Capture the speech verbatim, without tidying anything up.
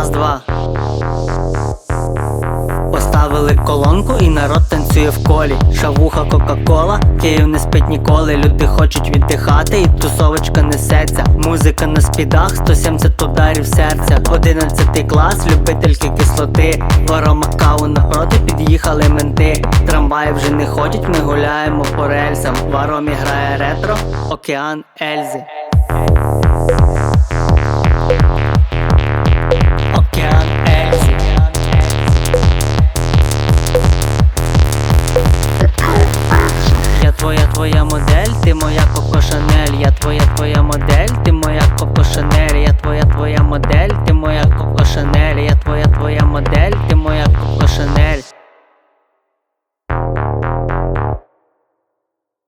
Раз-два. Поставили колонку і народ танцює в колі. Шавуха, кока-кола, Київ не спить ніколи. Люди хочуть віддихати і тусовочка несеться. Музика на спідах, сто сімдесят ударів серця. Одинадцятий клас, любительки кислоти. Варома каву напроти, під'їхали менти. Трамваї вже не ходять, ми гуляємо по рельсам. В Варомі грає ретро, океан Ельзи. Океан Ельзи. Я твоя твоя модель, ти моя Коко Шанель. Я твоя твоя модель, ти моя Коко Шанель. Я твоя твоя модель, ти моя Коко Шанель. Я твоя твоя модель, ти моя Коко Шанель.